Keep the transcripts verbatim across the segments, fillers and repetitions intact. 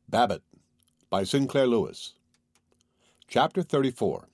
Babbitt by Sinclair Lewis. Chapter thirty-four.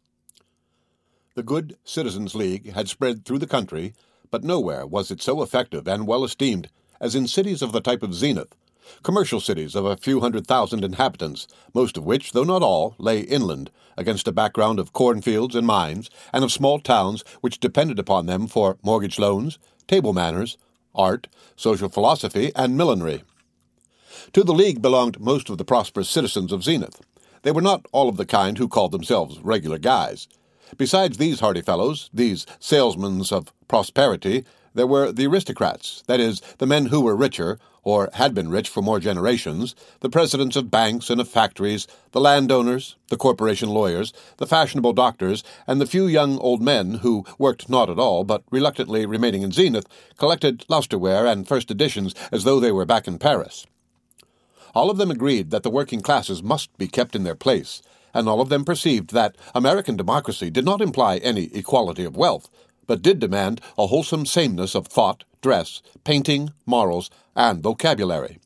The Good Citizens League had spread through the country, but nowhere was it so effective and well esteemed as in cities of the type of Zenith, commercial cities of a few hundred thousand inhabitants, most of which, though not all, lay inland, against a background of cornfields and mines, and of small towns which depended upon them for mortgage loans, table manners, art, social philosophy, and millinery. To the League belonged most of the prosperous citizens of Zenith. They were not all of the kind who called themselves regular guys. Besides these hardy fellows, these salesmen of prosperity, there were the aristocrats, that is, the men who were richer, or had been rich for more generations, the presidents of banks and of factories, the landowners, the corporation lawyers, the fashionable doctors, and the few young old men who worked not at all, but reluctantly remaining in Zenith, collected lustreware and first editions as though they were back in Paris. All of them agreed that the working classes must be kept in their place, and all of them perceived that American democracy did not imply any equality of wealth, but did demand a wholesome sameness of thought, dress, painting, morals, and vocabulary.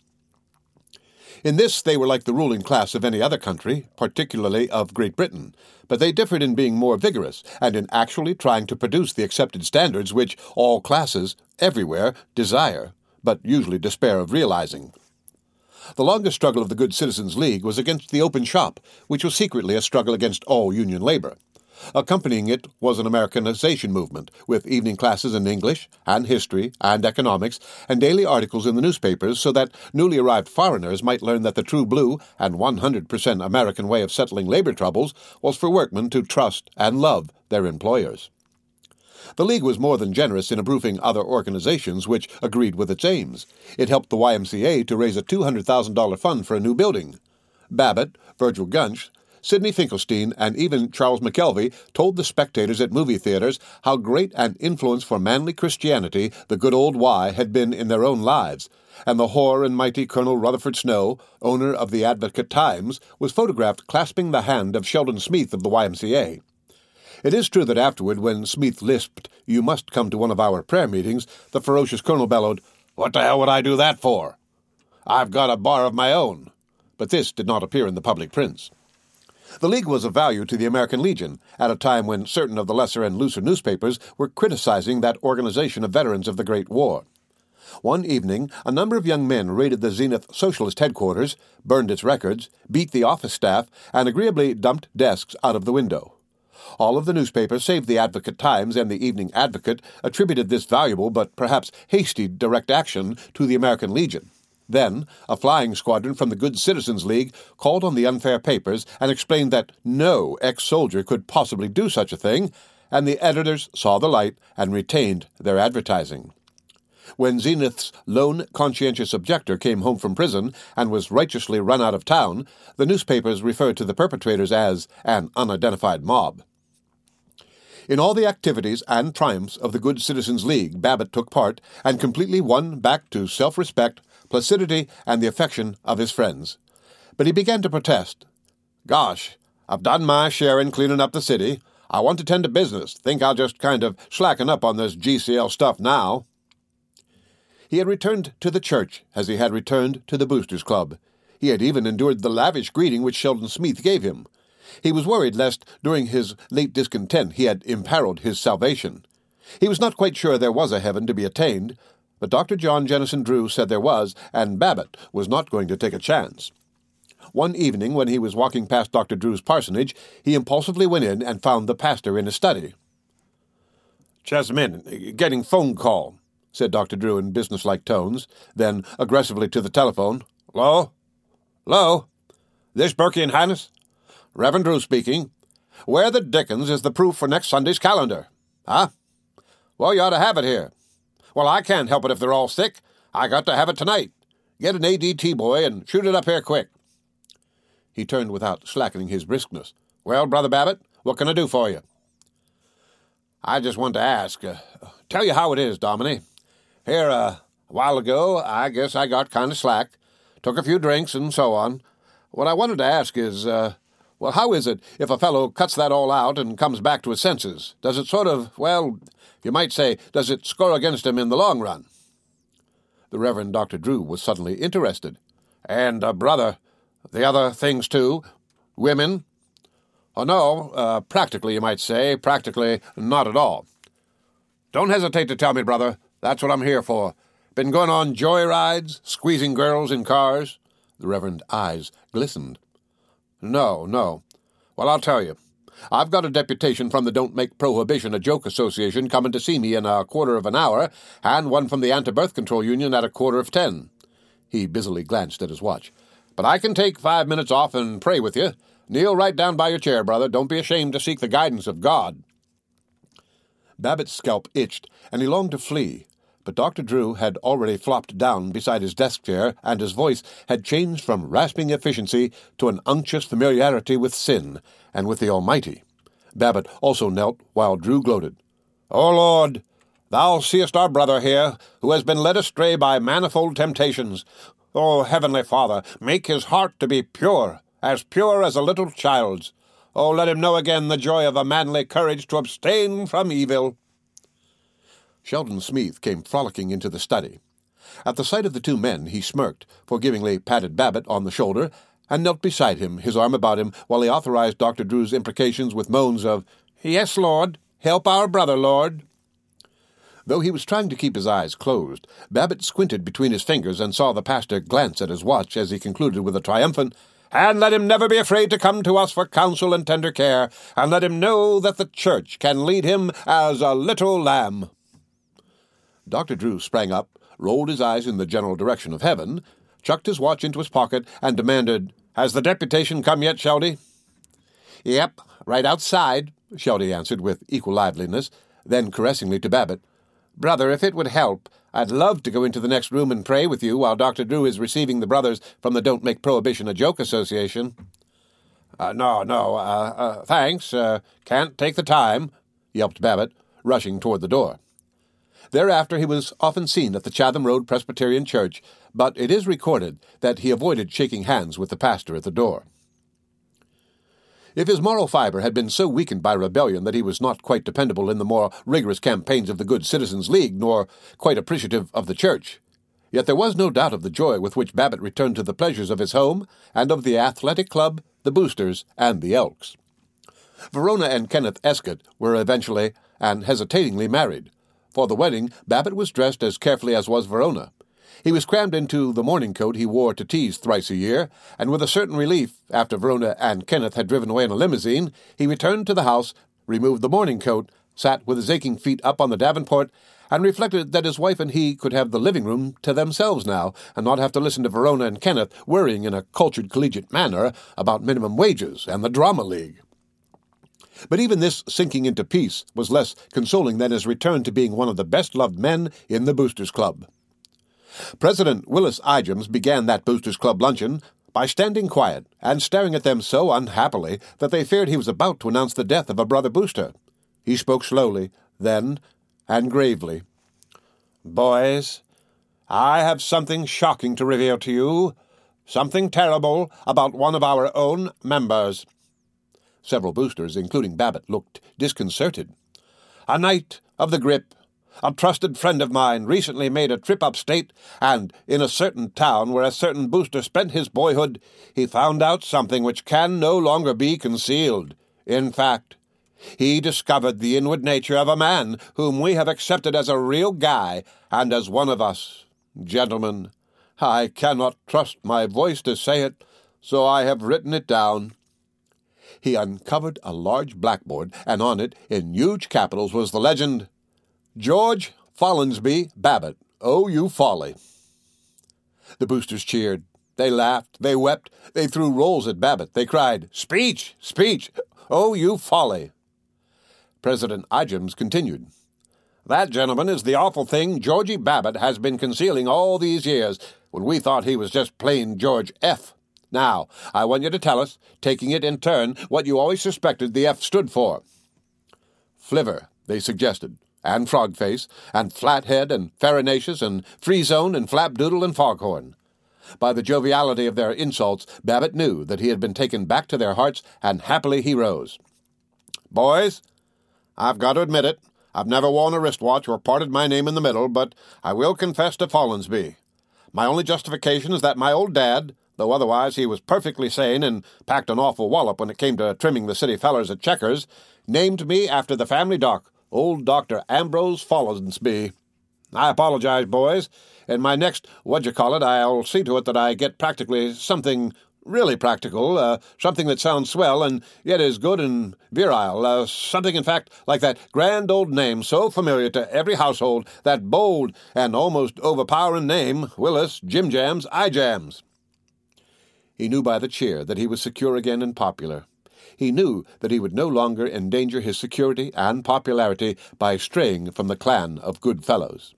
In this they were like the ruling class of any other country, particularly of Great Britain, but they differed in being more vigorous and in actually trying to produce the accepted standards which all classes, everywhere, desire, but usually despair of realizing. The longest struggle of the Good Citizens League was against the open shop, which was secretly a struggle against all union labor. Accompanying it was an Americanization movement, with evening classes in English and history and economics, and daily articles in the newspapers so that newly arrived foreigners might learn that the true blue and one hundred percent American way of settling labor troubles was for workmen to trust and love their employers. The League was more than generous in approving other organizations which agreed with its aims. It helped the Y M C A to raise a two hundred thousand dollars fund for a new building. Babbitt, Virgil Gunch, Sidney Finkelstein, and even Charles McKelvey told the spectators at movie theaters how great an influence for manly Christianity the good old Y had been in their own lives, and the hoar and mighty Colonel Rutherford Snow, owner of the Advocate-Times, was photographed clasping the hand of Sheldon Smith of the Y M C A. It is true that afterward, when Smith lisped, "You must come to one of our prayer meetings," the ferocious colonel bellowed, "What the hell would I do that for? I've got a bar of my own." But this did not appear in the public prints. The League was of value to the American Legion, at a time when certain of the lesser and looser newspapers were criticizing that organization of veterans of the Great War. One evening, a number of young men raided the Zenith Socialist headquarters, burned its records, beat the office staff, and agreeably dumped desks out of the window. All of the newspapers, save the Advocate-Times and the Evening Advocate, attributed this valuable but perhaps hasty direct action to the American Legion. Then, a flying squadron from the Good Citizens League called on the unfair papers and explained that no ex-soldier could possibly do such a thing, and the editors saw the light and retained their advertising. When Zenith's lone conscientious objector came home from prison and was righteously run out of town, the newspapers referred to the perpetrators as an unidentified mob. In all the activities and triumphs of the Good Citizens League, Babbitt took part, and completely won back to self-respect, placidity, and the affection of his friends. But he began to protest. "Gosh, I've done my share in cleaning up the city. I want to tend to business. Think I'll just kind of slacken up on this G C L stuff now." He had returned to the church as he had returned to the Boosters Club. He had even endured the lavish greeting which Sheldon Smith gave him. He was worried lest, during his late discontent, he had imperiled his salvation. He was not quite sure there was a heaven to be attained, but Doctor John Jennison Drew said there was, and Babbitt was not going to take a chance. One evening, when he was walking past Doctor Drew's parsonage, he impulsively went in and found the pastor in his study. "Just a minute, getting phone call," said Doctor Drew in businesslike tones, then aggressively to the telephone. "Hello? Hello? This Berkey and Hannes? Reverend Drew speaking. Where the dickens is the proof for next Sunday's calendar? Huh? Well, you ought to have it here. Well, I can't help it if they're all sick. I got to have it tonight. Get an A D T boy and shoot it up here quick." He turned without slackening his briskness. "Well, Brother Babbitt, what can I do for you?" "I just want to ask, uh, tell you how it is, Dominie. Here, uh, a while ago, I guess I got kind of slack, took a few drinks and so on. What I wanted to ask is, uh, well, how is it if a fellow cuts that all out and comes back to his senses? Does it sort of, well, you might say, does it score against him in the long run?" The Reverend Doctor Drew was suddenly interested. "And, uh, brother, The other things, too? Women? Oh, no, uh, practically, you might say. Practically not at all. Don't hesitate to tell me, brother. That's what I'm here for. Been going on joy rides, squeezing girls in cars? The Reverend's eyes glistened. No, no. Well, I'll tell you. I've got a deputation from the Don't Make Prohibition a Joke Association coming to see me in a quarter of an hour, and one from the Anti-Birth Control Union at a quarter of ten. He busily glanced at his watch. But I can take five minutes off and pray with you. Kneel right down by your chair, brother. Don't be ashamed to seek the guidance of God. Babbitt's scalp itched, and he longed to flee. But Doctor Drew had already flopped down beside his desk chair, and his voice had changed from rasping efficiency to an unctuous familiarity with sin and with the Almighty. Babbitt also knelt while Drew gloated. O Lord, thou seest our brother here, who has been led astray by manifold temptations. O Heavenly Father, make his heart to be pure, as pure as a little child's. O let him know again the joy of a manly courage to abstain from evil. Sheldon Smeeth came frolicking into the study. At the sight of the two men, he smirked, forgivingly patted Babbitt on the shoulder, and knelt beside him, his arm about him, while he authorized Doctor Drew's imprecations with moans of, "Yes, Lord. Help our brother, Lord." Though he was trying to keep his eyes closed, Babbitt squinted between his fingers and saw the pastor glance at his watch as he concluded with a triumphant, "And let him never be afraid to come to us for counsel and tender care, and let him know that the church can lead him as a little lamb." Doctor Drew sprang up, rolled his eyes in the general direction of heaven, chucked his watch into his pocket, and demanded, "Has the deputation come yet, Sheldy?" "Yep, right outside," Sheldy answered with equal liveliness, then caressingly to Babbitt, "Brother, if it would help, I'd love to go into the next room and pray with you while Doctor Drew is receiving the brothers from the Don't Make Prohibition a Joke Association." Uh, no, no, uh, uh, thanks, uh, can't take the time," yelped Babbitt, rushing toward the door. Thereafter he was often seen at the Chatham Road Presbyterian Church, but it is recorded that he avoided shaking hands with the pastor at the door. If his moral fibre had been so weakened by rebellion that he was not quite dependable in the more rigorous campaigns of the Good Citizens League, nor quite appreciative of the church, yet there was no doubt of the joy with which Babbitt returned to the pleasures of his home and of the athletic club, the Boosters, and the Elks. Verona and Kenneth Escott were eventually and hesitatingly married. For the wedding, Babbitt was dressed as carefully as was Verona. He was crammed into the morning coat he wore to teas thrice a year, and with a certain relief, after Verona and Kenneth had driven away in a limousine, he returned to the house, removed the morning coat, sat with his aching feet up on the davenport, and reflected that his wife and he could have the living room to themselves now, and not have to listen to Verona and Kenneth worrying in a cultured collegiate manner about minimum wages and the Drama League. But even this sinking into peace was less consoling than his return to being one of the best-loved men in the Boosters Club. President Willis Igems began that Boosters Club luncheon by standing quiet and staring at them so unhappily that they feared he was about to announce the death of a brother Booster. He spoke slowly, then, and gravely. "Boys, I have something shocking to reveal to you, something terrible about one of our own members." Several boosters, including Babbitt, looked disconcerted. "A knight of the grip, a trusted friend of mine, recently made a trip upstate, and in a certain town where a certain booster spent his boyhood, he found out something which can no longer be concealed. In fact, he discovered the inward nature of a man whom we have accepted as a real guy and as one of us. Gentlemen, I cannot trust my voice to say it, so I have written it down." He uncovered a large blackboard, and on it, in huge capitals, was the legend, "George Follinsby Babbitt, oh, you folly." The boosters cheered. They laughed. They wept. They threw rolls at Babbitt. They cried, "Speech! Speech! Oh, you folly!" President Igems continued, "That, gentlemen, is the awful thing Georgie Babbitt has been concealing all these years, when we thought he was just plain George F. Now, I want you to tell us, taking it in turn, what you always suspected the F stood for." "Flivver," they suggested, and Frogface, and Flathead, and Farinaceous, and Freezone, and Flapdoodle, and Foghorn. By the joviality of their insults, Babbitt knew that he had been taken back to their hearts, and happily he rose. "Boys, I've got to admit it. I've never worn a wristwatch or parted my name in the middle, but I will confess to Follinsby. My only justification is that my old dad, though otherwise he was perfectly sane and packed an awful wallop when it came to trimming the city fellers at checkers, named me after the family doc, old Doctor Ambrose Follinsby. I apologize, boys. In my next what-you-call-it, I'll see to it that I get practically something really practical, uh, something that sounds swell and yet is good and virile, uh, something, in fact, like that grand old name so familiar to every household, that bold and almost overpowering name, Willis Jim Jams Eye Jams. He knew by the cheer that he was secure again and popular. He knew that he would no longer endanger his security and popularity by straying from the clan of good fellows.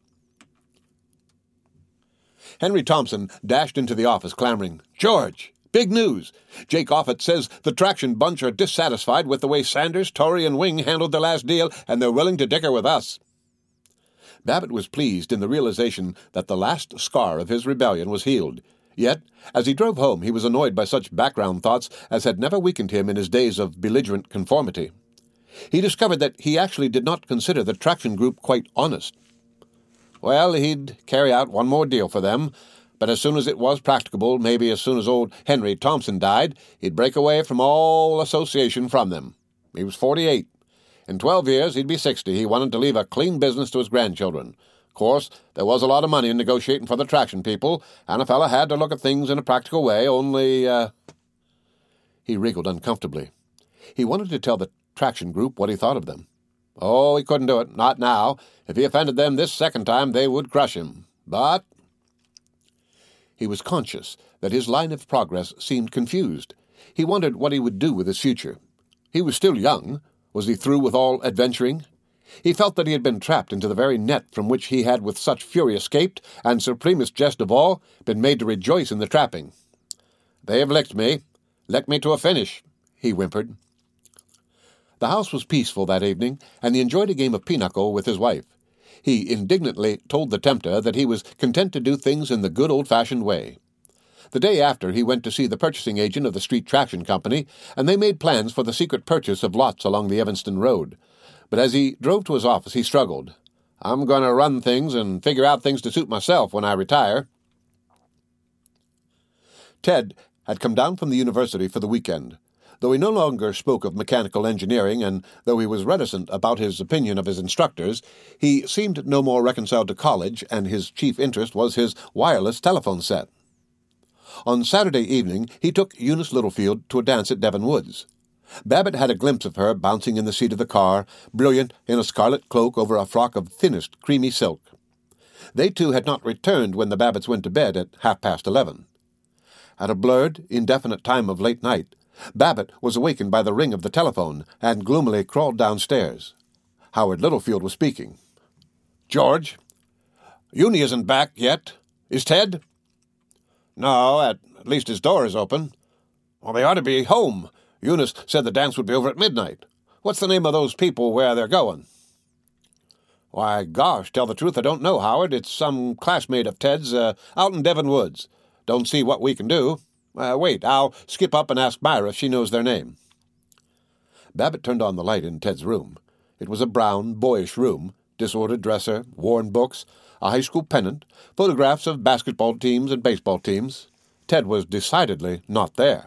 Henry Thompson dashed into the office, clamoring, "George! Big news! Jake Offutt says the Traction bunch are dissatisfied with the way Sanders, Torrey, and Wing handled their last deal, and they're willing to dicker with us." Babbitt was pleased in the realization that the last scar of his rebellion was healed. Yet, as he drove home, he was annoyed by such background thoughts as had never weakened him in his days of belligerent conformity. He discovered that he actually did not consider the Traction group quite honest. Well, he'd carry out one more deal for them, but as soon as it was practicable, maybe as soon as old Henry Thompson died, he'd break away from all association from them. He was forty-eight. In twelve years, he'd be sixty. He wanted to leave a clean business to his grandchildren. Of course, there was a lot of money in negotiating for the Traction people, and a fellow had to look at things in a practical way, only, uh... He wriggled uncomfortably. He wanted to tell the Traction group what he thought of them. Oh, he couldn't do it, not now. If he offended them this second time, they would crush him. But he was conscious that his line of progress seemed confused. He wondered what he would do with his future. He was still young. Was he through with all adventuring? He felt that he had been trapped into the very net from which he had with such fury escaped, and, supremest jest of all, been made to rejoice in the trapping. "They have licked me. Licked me to a finish," he whimpered. The house was peaceful that evening, and he enjoyed a game of pinochle with his wife. He indignantly told the tempter that he was content to do things in the good old-fashioned way. The day after, he went to see the purchasing agent of the Street Traction Company, and they made plans for the secret purchase of lots along the Evanston Road. But as he drove to his office, he struggled. "I'm going to run things and figure out things to suit myself when I retire." Ted had come down from the university for the weekend. Though he no longer spoke of mechanical engineering, and though he was reticent about his opinion of his instructors, he seemed no more reconciled to college, and his chief interest was his wireless telephone set. On Saturday evening, he took Eunice Littlefield to a dance at Devon Woods. Babbitt had a glimpse of her bouncing in the seat of the car, brilliant in a scarlet cloak over a frock of thinnest, creamy silk. They two had not returned when the Babbitts went to bed at half-past eleven. At a blurred, indefinite time of late night, Babbitt was awakened by the ring of the telephone and gloomily crawled downstairs. Howard Littlefield was speaking. "George, Eunie isn't back yet. Is Ted?" "No, at least his door is open." "Well, they ought to be home. Eunice said the dance would be over at midnight. What's the name of those people where they're going?" "Why, gosh, tell the truth, I don't know, Howard. It's some classmate of Ted's uh, out in Devon Woods. Don't see what we can do. Uh, wait, I'll skip up and ask Myra if she knows their name." Babbitt turned on the light in Ted's room. It was a brown, boyish room, disordered dresser, worn books, a high school pennant, photographs of basketball teams and baseball teams. Ted was decidedly not there.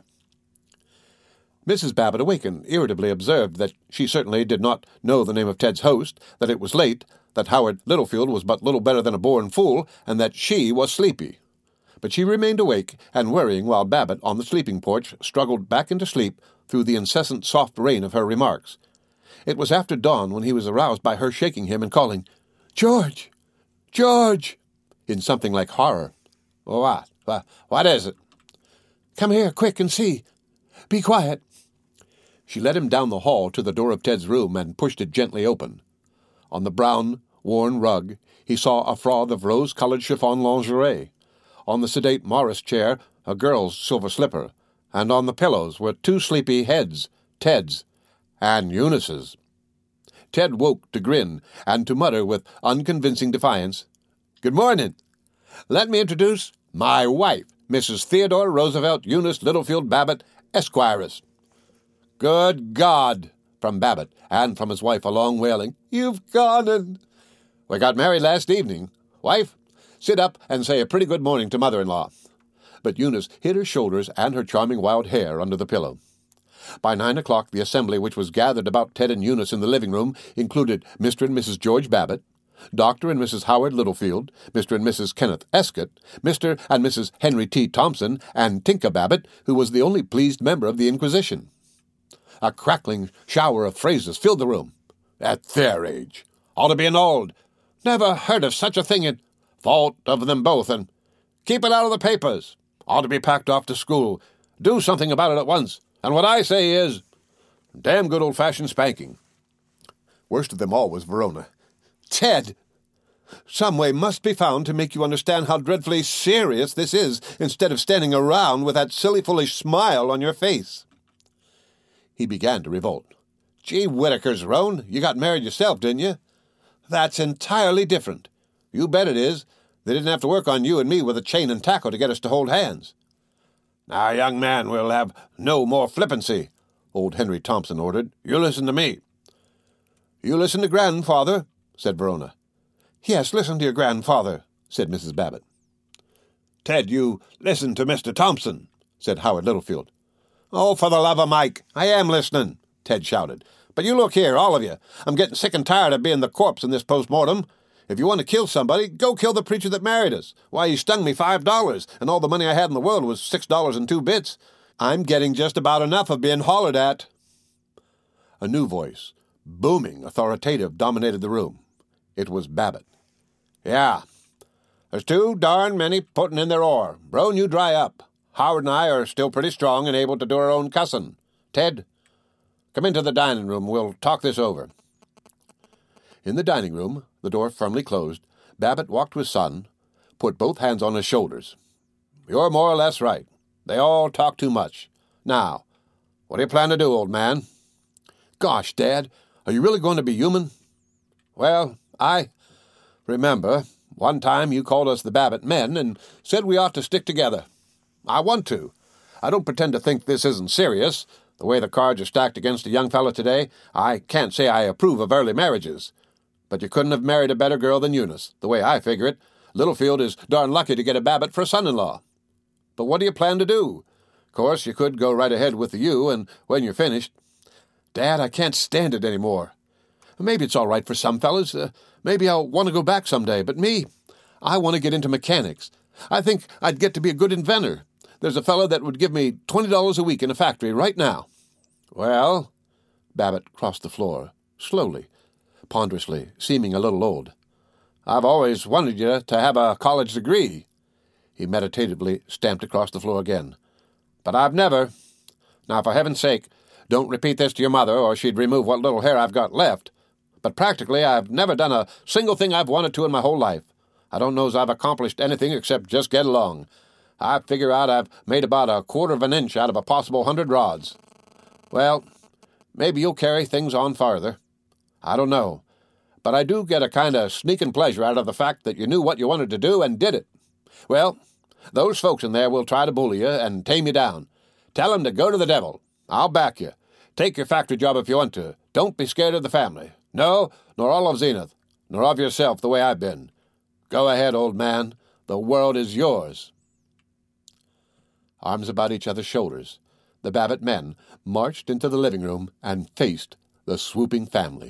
Missus Babbitt, awakened, irritably observed that she certainly did not know the name of Ted's host, that it was late, that Howard Littlefield was but little better than a born fool, and that she was sleepy. But she remained awake and worrying while Babbitt, on the sleeping porch, struggled back into sleep through the incessant soft rain of her remarks. It was after dawn when he was aroused by her shaking him and calling, "George! George!" in something like horror. "What? What is it?" "Come here, quick, and see. Be quiet." She led him down the hall to the door of Ted's room and pushed it gently open. On the brown, worn rug, he saw a froth of rose-colored chiffon lingerie. On the sedate Morris chair, a girl's silver slipper, and on the pillows were two sleepy heads, Ted's and Eunice's. Ted woke to grin and to mutter with unconvincing defiance, "Good morning. Let me introduce my wife, Missus Theodore Roosevelt Eunice Littlefield Babbitt, Esquires." "Good God!" from Babbitt, and from his wife a long wailing, "You've gone and—" "We got married last evening. Wife, sit up and say a pretty good morning to mother-in-law." but Eunice hid her shoulders and her charming wild hair under the pillow. By nine o'clock, the assembly which was gathered about Ted and Eunice in the living room included Mister and Missus George Babbitt, Doctor and Missus Howard Littlefield, Mister and Missus Kenneth Escott, Mister and Missus Henry T. Thompson, and Tinka Babbitt, who was the only pleased member of the Inquisition. A crackling shower of phrases filled the room. At their age. Ought to be annulled. Never heard of such a thing in fault of them both, and keep it out of the papers. Ought to be packed off to school. Do something about it at once. And what I say is, damn good old-fashioned spanking. Worst of them all was Verona. Ted, some way must be found to make you understand how dreadfully serious this is, instead of standing around with that silly, foolish smile on your face. He began to revolt. Gee whittakers, Roan, you got married yourself, didn't you? That's entirely different. You bet it is. They didn't have to work on you and me with a chain and tackle to get us to hold hands. Now, young man, we'll have no more flippancy, old Henry Thompson ordered. You listen to me. You listen to grandfather, said Verona. Yes, listen to your grandfather, said Missus Babbitt. Ted, you listen to Mister Thompson, said Howard Littlefield. Oh, for the love of Mike, I am listening, Ted shouted. But you look here, all of you. I'm getting sick and tired of being the corpse in this post-mortem. If you want to kill somebody, go kill the preacher that married us. Why, he stung me five dollars, and all the money I had in the world was six dollars and two bits. I'm getting just about enough of being hollered at. A new voice, booming, authoritative, dominated the room. It was Babbitt. Yeah, there's too darn many putting in their oar. Roan, you dry up. Howard and I are still pretty strong and able to do our own cussing. Ted, come into the dining room. We'll talk this over. In the dining room, the door firmly closed, Babbitt walked to his son, put both hands on his shoulders. You're more or less right. They all talk too much. Now, what do you plan to do, old man? Gosh, Dad, are you really going to be human? Well, I remember one time you called us the Babbitt men and said we ought to stick together. I want to. I don't pretend to think this isn't serious. The way the cards are stacked against a young fellow today, I can't say I approve of early marriages. But you couldn't have married a better girl than Eunice, the way I figure it. Littlefield is darn lucky to get a Babbitt for a son-in-law. But what do you plan to do? Of course, you could go right ahead with the you, and when you're finished... Dad, I can't stand it any more. Maybe it's all right for some fellas. Uh, maybe I'll want to go back someday. But me, I want to get into mechanics. I think I'd get to be a good inventor. There's a fellow that would give me twenty dollars a week in a factory right now. Well, Babbitt crossed the floor, slowly, ponderously, seeming a little old. I've always wanted you to have a college degree. He meditatively stamped across the floor again. But I've never. Now, for heaven's sake, don't repeat this to your mother, or she'd remove what little hair I've got left. But practically, I've never done a single thing I've wanted to in my whole life. I don't know as I've accomplished anything except just get along. I figure out I've made about a quarter of an inch out of a possible hundred rods. Well, maybe you'll carry things on farther. I don't know. But I do get a kind of sneaking pleasure out of the fact that you knew what you wanted to do and did it. Well, those folks in there will try to bully you and tame you down. Tell them to go to the devil. I'll back you. Take your factory job if you want to. Don't be scared of the family. No, nor all of Zenith, nor of yourself the way I've been. Go ahead, old man. The world is yours. Arms about each other's shoulders, the Babbitt men marched into the living room and faced the swooping family.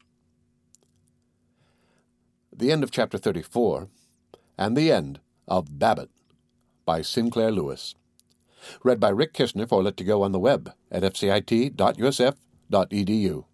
The end of chapter thirty-four, and the end of Babbitt, by Sinclair Lewis. Read by Rick Kishner for Let You Go on the web at f c i t dot u s f dot e d u.